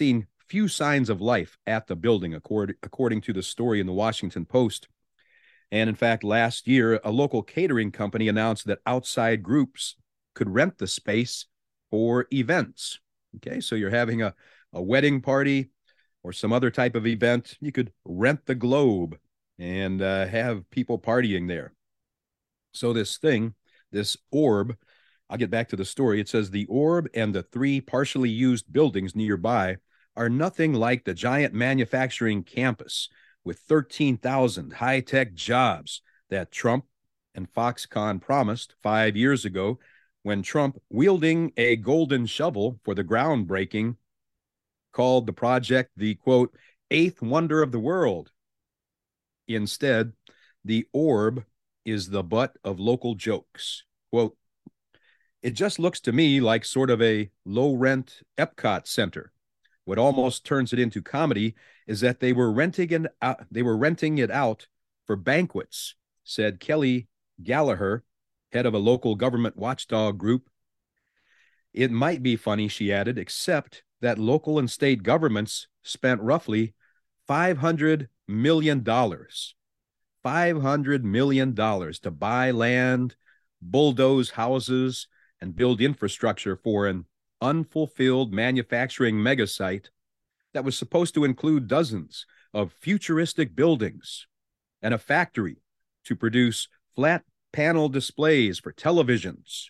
few signs of life at the building, according to the story in the Washington Post. And in fact, last year, a local catering company announced that outside groups could rent the space for events. Okay, so you're having a wedding party or some other type of event, you could rent the Globe and have people partying there. So this orb, I'll get back to the story. It says the orb and the 3 partially used buildings nearby are nothing like the giant manufacturing campus with 13,000 high-tech jobs that Trump and Foxconn promised 5 years ago when Trump, wielding a golden shovel for the groundbreaking, called the project the, quote, 8th wonder of the world. Instead, the orb is the butt of local jokes. Quote, it just looks to me like sort of a low-rent Epcot Center. What almost turns it into comedy is that they were renting it out for banquets, said Kelly Gallagher, head of a local government watchdog group. It might be funny, she added, except that local and state governments spent roughly $500 million. $500 million to buy land, bulldoze houses, and build infrastructure for an unfulfilled manufacturing megasite that was supposed to include dozens of futuristic buildings and a factory to produce flat panel displays for televisions.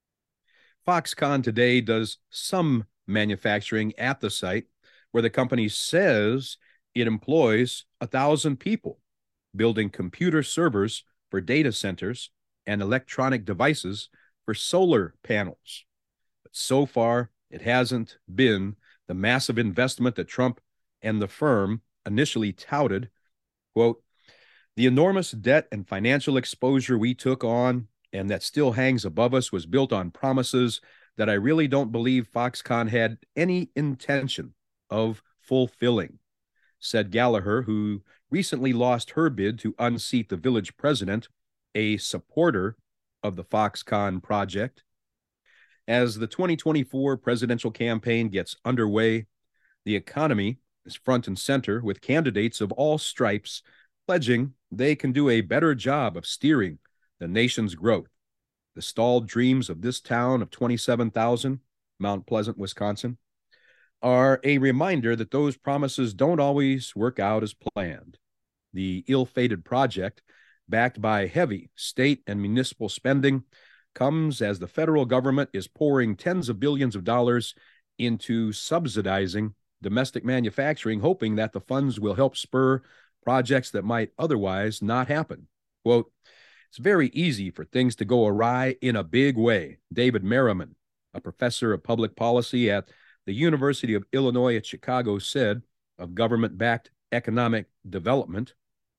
Foxconn today does some manufacturing at the site, where the company says it employs 1,000 people building computer servers for data centers and electronic devices for solar panels. But so far, it hasn't been the massive investment that Trump and the firm initially touted. Quote, the enormous debt and financial exposure we took on and that still hangs above us was built on promises that I really don't believe Foxconn had any intention of fulfilling, said Gallagher, who recently lost her bid to unseat the village president, a supporter of the Foxconn project. As the 2024 presidential campaign gets underway, the economy is front and center, with candidates of all stripes pledging they can do a better job of steering the nation's growth. The stalled dreams of this town of 27,000, Mount Pleasant, Wisconsin, are a reminder that those promises don't always work out as planned. The ill-fated project, backed by heavy state and municipal spending, comes as the federal government is pouring tens of billions of dollars into subsidizing domestic manufacturing, hoping that the funds will help spur projects that might otherwise not happen. Quote, it's very easy for things to go awry in a big way, David Merriman, a professor of public policy at the University of Illinois at Chicago, said of government-backed economic development.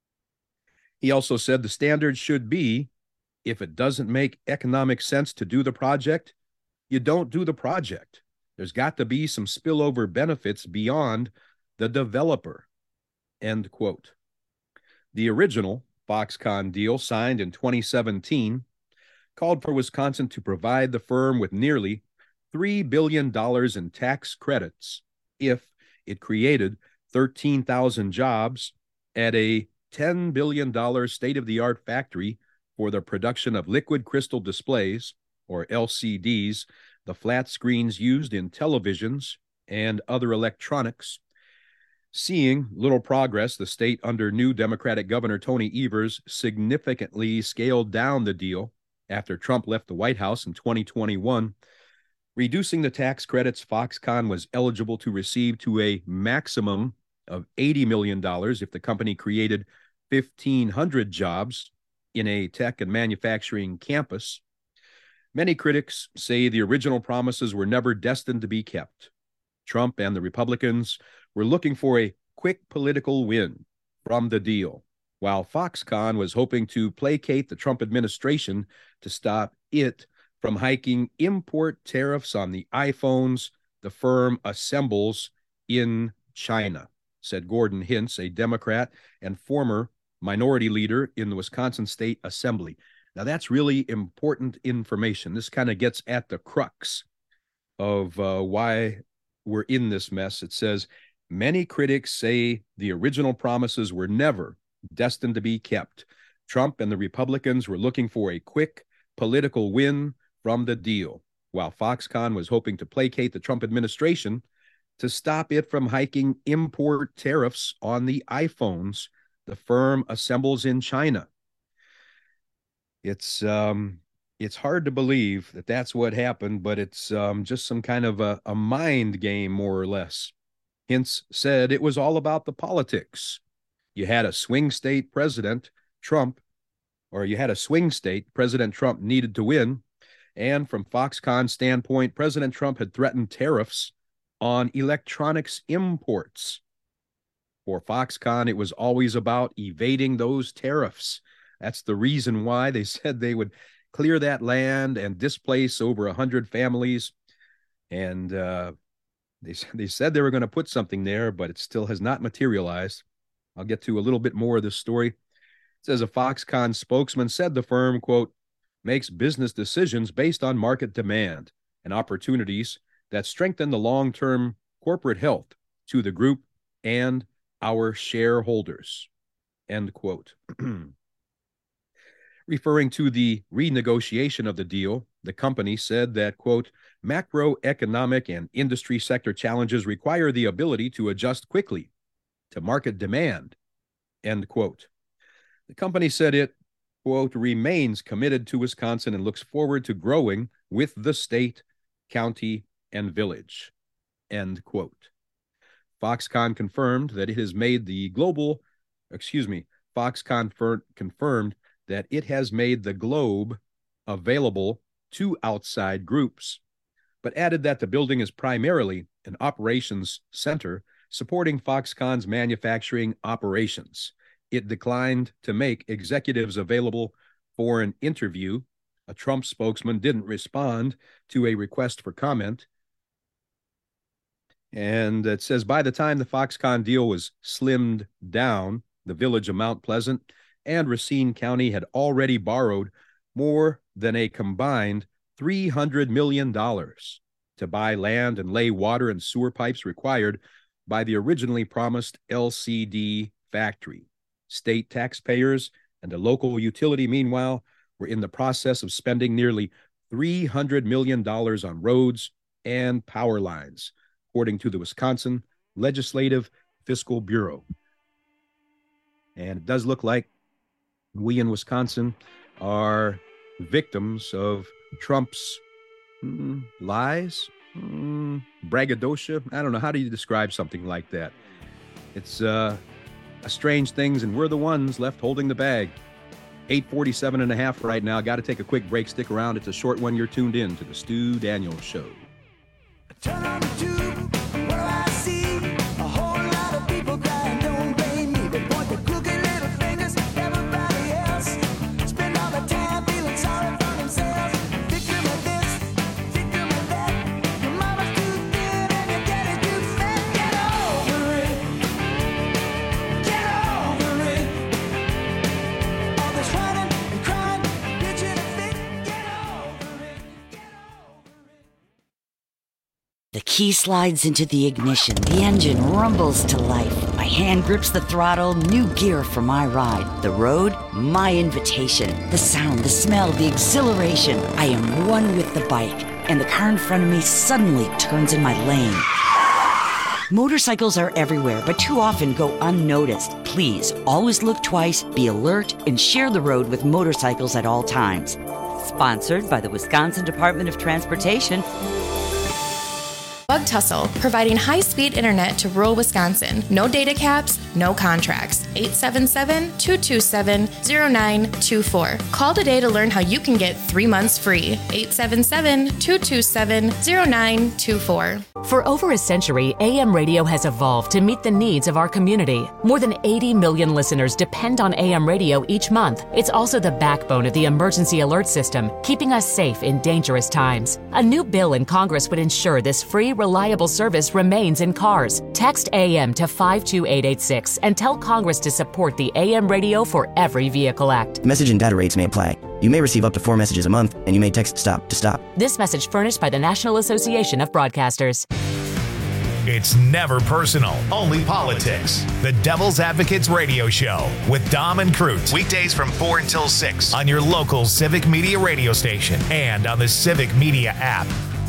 He also said the standard should be, if it doesn't make economic sense to do the project, you don't do the project. There's got to be some spillover benefits beyond the developer. End quote. The original Foxconn deal, signed in 2017, called for Wisconsin to provide the firm with nearly $3 billion in tax credits if it created 13,000 jobs at a $10 billion state-of-the-art factory for the production of liquid crystal displays, or LCDs, the flat screens used in televisions and other electronics. Seeing little progress, the state under new Democratic Governor Tony Evers significantly scaled down the deal after Trump left the White House in 2021, reducing the tax credits Foxconn was eligible to receive to a maximum of $80 million if the company created 1,500 jobs in a tech and manufacturing campus. Many critics say the original promises were never destined to be kept. Trump and the Republicans were looking for a quick political win from the deal, while Foxconn was hoping to placate the Trump administration to stop it from hiking import tariffs on the iPhones the firm assembles in China, said Gordon Hintz, a Democrat and former minority leader in the Wisconsin State Assembly. Now, that's really important information. This kind of gets at the crux of why we're in this mess. It says, Many critics say the original promises were never destined to be kept. Trump and the Republicans were looking for a quick political win from the deal, while Foxconn was hoping to placate the Trump administration to stop it from hiking import tariffs on the iPhones the firm assembles in China. It's hard to believe that that's what happened, but it's just some kind of a mind game, more or less. Hintz said it was all about the politics. You had a swing state President Trump needed to win. And from Foxconn's standpoint, President Trump had threatened tariffs on electronics imports. For Foxconn, it was always about evading those tariffs. That's the reason why they said they would clear that land and displace over 100 families. And they said they were going to put something there, but it still has not materialized. I'll get to a little bit more of this story. It says a Foxconn spokesman said the firm, quote, makes business decisions based on market demand and opportunities that strengthen the long-term corporate health to the group and our shareholders, end quote. Referring to the renegotiation of the deal, the company said that, quote, macroeconomic and industry sector challenges require the ability to adjust quickly to market demand, end quote. The company said it, quote, remains committed to Wisconsin and looks forward to growing with the state, county, and village, end quote. Foxconn confirmed that it has made the confirmed that it has made the globe available to outside groups, but added that the building is primarily an operations center supporting Foxconn's manufacturing operations. It declined to make executives available for an interview. A Trump spokesman didn't respond to a request for comment. And it says by the time the Foxconn deal was slimmed down, the village of Mount Pleasant and Racine County had already borrowed more than a combined $300 million to buy land and lay water and sewer pipes required by the originally promised LCD factory. State taxpayers and the local utility, meanwhile, were in the process of spending nearly $300 million on roads and power lines, according to the Wisconsin Legislative Fiscal Bureau. And it does look like we in Wisconsin are victims of Trump's lies, braggadocio. I don't know. How do you describe something like that? It's a strange things, and we're the ones left holding the bag. 8:47 and a half right now. Got to take a quick break. Stick around. It's a short one. You're tuned in to the Stu Daniels Show. Turn on the tube, what do I see? A whole lot of people crying, don't blame me. They point the crooked little fingers, everybody else. Spend all the time feeling sorry for themselves. Victim of this, victim of that. Your mama's too thin and your daddy's too fat. Get over it. Get over it. All this whining and crying, bitching and fit. Get over it. The key slides into the ignition. The engine rumbles to life. My hand grips the throttle. New gear for my ride. The road, my invitation. The sound, the smell, the exhilaration. I am one with the bike, and the car in front of me suddenly turns in my lane. Motorcycles are everywhere, but too often go unnoticed. Please, always look twice, be alert, and share the road with motorcycles at all times. Sponsored by the Wisconsin Department of Transportation. Bug Tussle, providing high-speed internet to rural Wisconsin. No data caps, no contracts. 877-227-0924. Call today to learn how you can get 3 months free. 877-227-0924. For over a century, AM radio has evolved to meet the needs of our community. More than 80 million listeners depend on AM radio each month. It's also the backbone of the emergency alert system, keeping us safe in dangerous times. A new bill in Congress would ensure this free, reliable service remains in cars. Text AM to 52886 and tell Congress to support the AM radio for every vehicle act. Message and data rates may apply. You may receive up to 4 messages a month, and you may text STOP to stop. This message furnished by the National Association of Broadcasters. It's never personal, only politics. The Devil's Advocates Radio Show with Dom and Crute. Weekdays from 4 until 6 on your local Civic Media radio station and on the Civic Media app.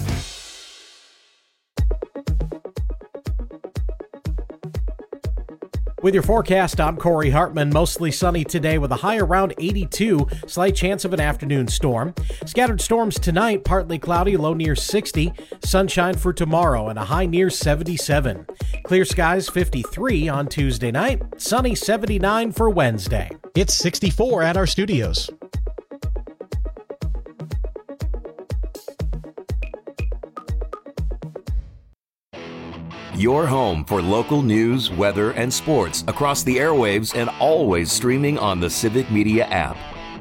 With your forecast, I'm Corey Hartman. Mostly sunny today with a high around 82, slight chance of an afternoon storm. Scattered storms tonight, partly cloudy, low near 60. Sunshine for tomorrow and a high near 77. Clear skies 53 on Tuesday night. Sunny 79 for Wednesday. It's 64 at our studios. Your home for local news, weather, and sports across the airwaves and always streaming on the Civic Media app.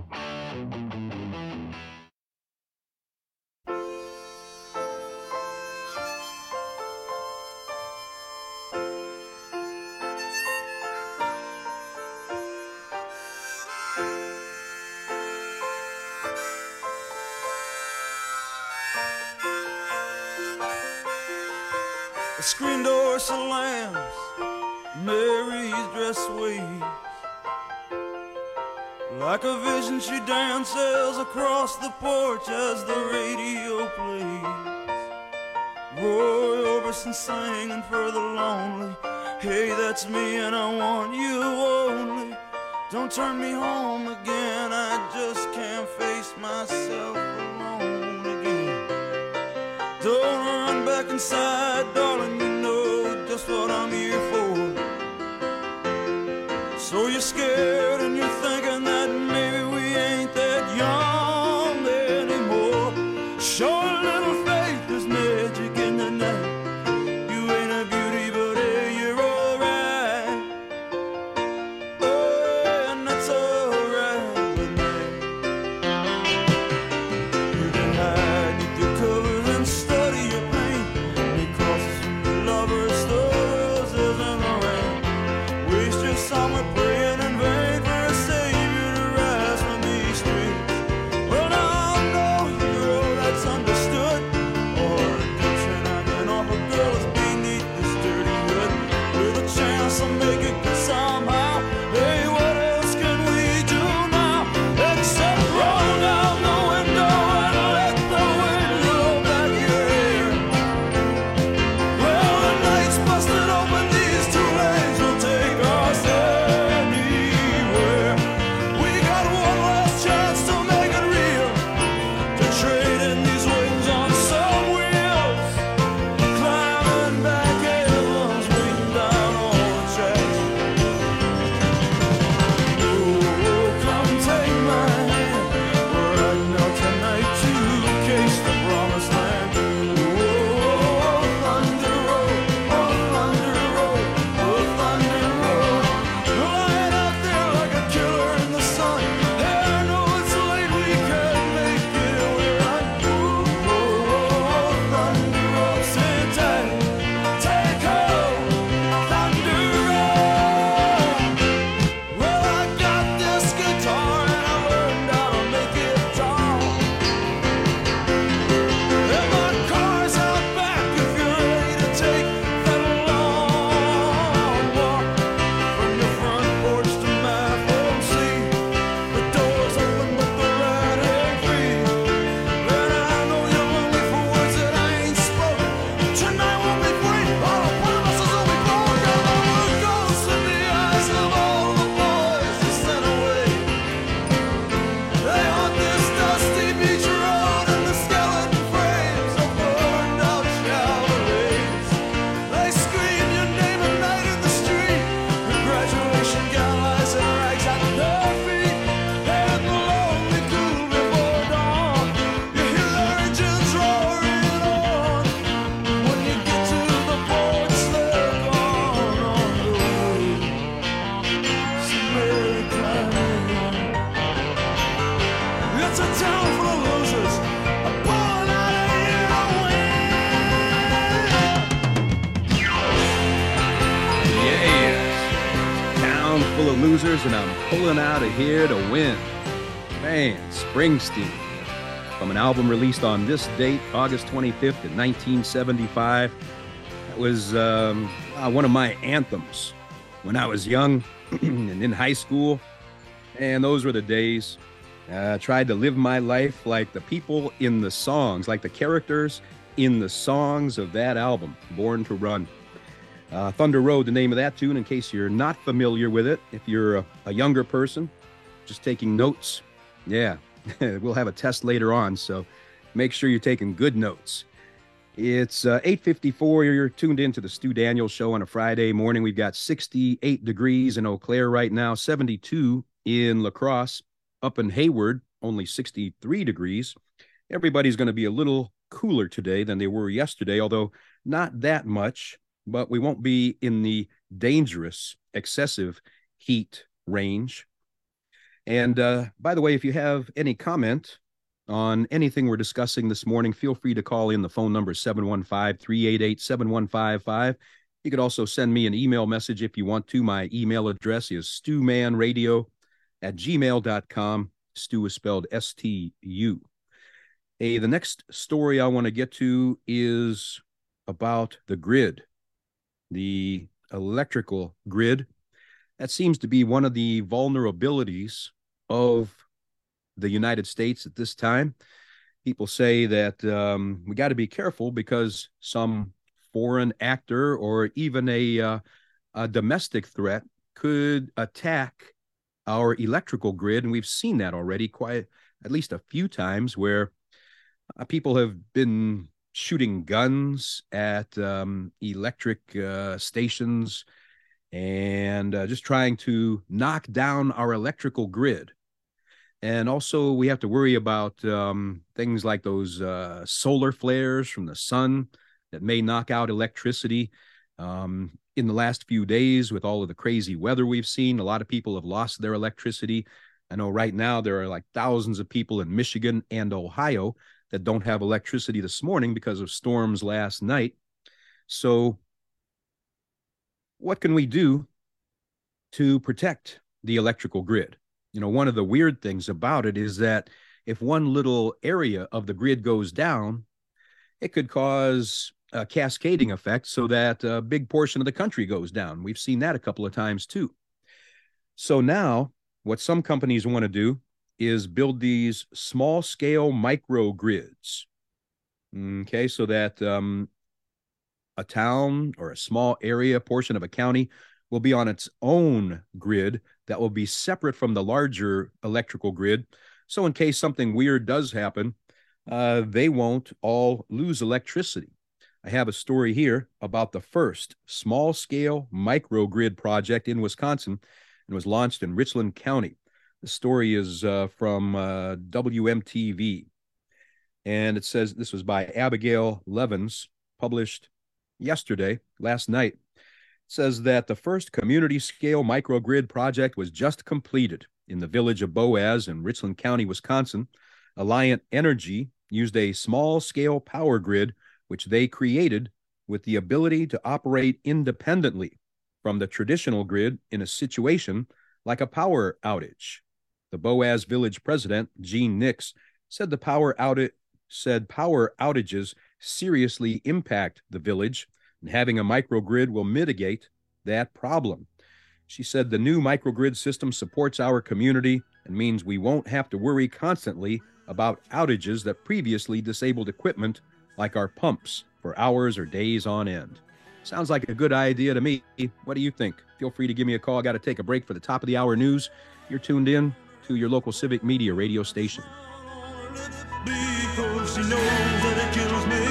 The screen door slams, Mary's dress waves. Like a vision she dances across the porch as the radio plays. Roy Orbison singing for the lonely. Hey, that's me and I want you only. Don't turn me home again, I just can't face myself alone again. Don't run back inside, darling, you know just what I'm here for. So you're scared and you're thinking that maybe we ain't that young anymore. Show a little faith, there's magic in the night. You ain't a beauty, but hey, you're alright. Oh, and that's alright with me. You can hide with your covers and study your pain. Make crosses from your lovers, the roses and the rain. Waste your summer praying in vain for a savior to rise from these streets. Well, now I know you're all that's understood. Or redemption I can offer, girl, is beneath this dirty hood. With a chance to make it good somehow. Hey, what else can we do now? Except roll down the window and let the wind blow back your hair. Well, the night's busted open, these two legs will take us anywhere. We got one last chance to make it real, to trade in these wings on some wheels. Climbing back heavens, waiting down on the tracks. Oh, come take my hand, we're riding out tonight to case the promised land. Oh, Thunder Road, oh, Thunder Road, oh, Thunder Road. Lying out there like a killer in the sun. Hey, I know it's late, we can't make it, we're on. Oh, Thunder Road, sit tight, take hold, Thunder Road. Well, I got this guitar and I learned how to make it tall. And my car's out back if you're ready to take that long walk. From the front porch to my front seat, the door's open but the ride ain't free. And I know you're lonely for words that I ain't spoken. Tonight won't be free, all the promises will be broken. All the ghosts in the eyes of all the boys you sent away. They haunt this dusty beach road and the skeleton frames of burned out Chevrolets. They scream your name at night in the street. Your graduation gown lies in rags at their feet. And the lonely cool before dawn. You hear their engines roaring on. When you get to the ports, they're gone on the way. So Mary climbing. It's a town full of losers. I'm pulling out of here to win. Yeah. Town full of losers, and I'm pulling out of here to win. Man, Springsteen. From an album released on this date, August 25th in 1975. It was one of my anthems when I was young and in high school. And those were the days. I tried to live my life like the people in the songs, like the characters in the songs of that album, Born to Run. Thunder Road, the name of that tune, in case you're not familiar with it. If you're a younger person, just taking notes. Yeah, we'll have a test later on, so make sure you're taking good notes. It's 8:54. You're tuned into the Stu Daniels Show on a Friday morning. We've got 68 degrees in Eau Claire right now, 72 in La Crosse. Up in Hayward, only 63 degrees. Everybody's going to be a little cooler today than they were yesterday, although not that much, but we won't be in the dangerous, excessive heat range. And by the way, if you have any comment on anything we're discussing this morning, feel free to call in. The phone number is 715-388-7155. You could also send me an email message if you want to. My email address is stewmanradio@gmail.com. Stu is spelled S-T-U. The next story I want to get to is about the grid, the electrical grid. That seems to be one of the vulnerabilities of the United States at this time. People say that we got to be careful because some foreign actor or even a domestic threat could attack our electrical grid. And we've seen that already quite at least a few times where people have been shooting guns at electric stations and just trying to knock down our electrical grid. And also we have to worry about things like those solar flares from the sun that may knock out electricity. In the last few days, with all of the crazy weather we've seen, a lot of people have lost their electricity. I know right now there are like thousands of people in Michigan and Ohio that don't have electricity this morning because of storms last night. So what can we do to protect the electrical grid? You know, one of the weird things about it is that if one little area of the grid goes down, it could cause a cascading effect so that a big portion of the country goes down. We've seen that a couple of times too. So now what some companies want to do is build these small scale microgrids. Okay, so that a town or a small area, portion of a county will be on its own grid that will be separate from the larger electrical grid. So in case something weird does happen, they won't all lose electricity. I have a story here about the first small-scale microgrid project in Wisconsin and was launched in Richland County. The story is from WMTV, and it says this was by Abigail Levins, published last night. It says that the first community-scale microgrid project was just completed in the village of Boaz in Richland County, Wisconsin. Alliant Energy used a small-scale power grid which they created with the ability to operate independently from the traditional grid in a situation like a power outage. The Boaz Village president, Gene Nix, said power outages seriously impact the village, and having a microgrid will mitigate that problem. She said the new microgrid system supports our community and means we won't have to worry constantly about outages that previously disabled equipment like our pumps for hours or days on end. Sounds like a good idea to me. What do you think? Feel free to give me a call. I got to take a break for the top of the hour news. You're tuned in to your local civic media radio station. Because she knows that it kills me.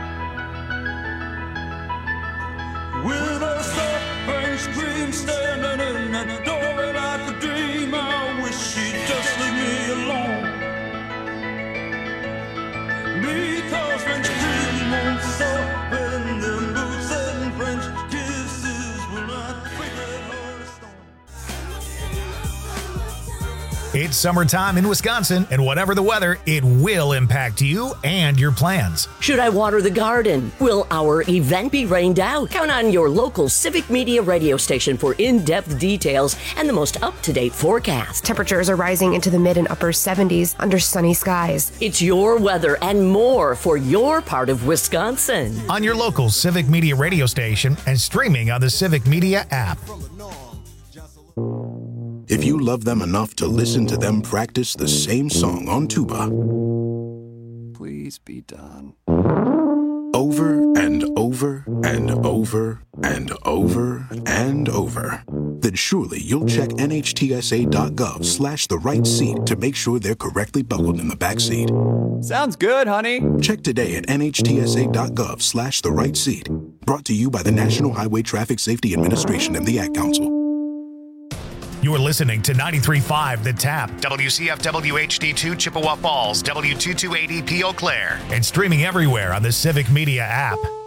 With a soft-faced scream standing in that door like a dream, I wish she'd just leave me alone. Because French cream won't soften them boots and French kisses will not break that heart of stone. It's summertime in Wisconsin, and whatever the weather, it will impact you and your plans. Should I water the garden? Will our event be rained out? Count on your local Civic Media radio station for in-depth details and the most up-to-date forecast. Temperatures are rising into the mid and upper 70s under sunny skies. It's your weather and more for your part of Wisconsin. On your local Civic Media radio station and streaming on the Civic Media app. If you love them enough to listen to them practice the same song on tuba, please be done. Over and over and over and over and over, then surely you'll check NHTSA.gov/the right seat to make sure they're correctly buckled in the back seat. Sounds good, honey. Check today at NHTSA.gov/the right seat. Brought to you by the National Highway Traffic Safety Administration and the Ad Council. You're listening to 93.5 The Tap, WCFW HD2 Chippewa Falls, W228EP Eau Claire, and streaming everywhere on the Civic Media app.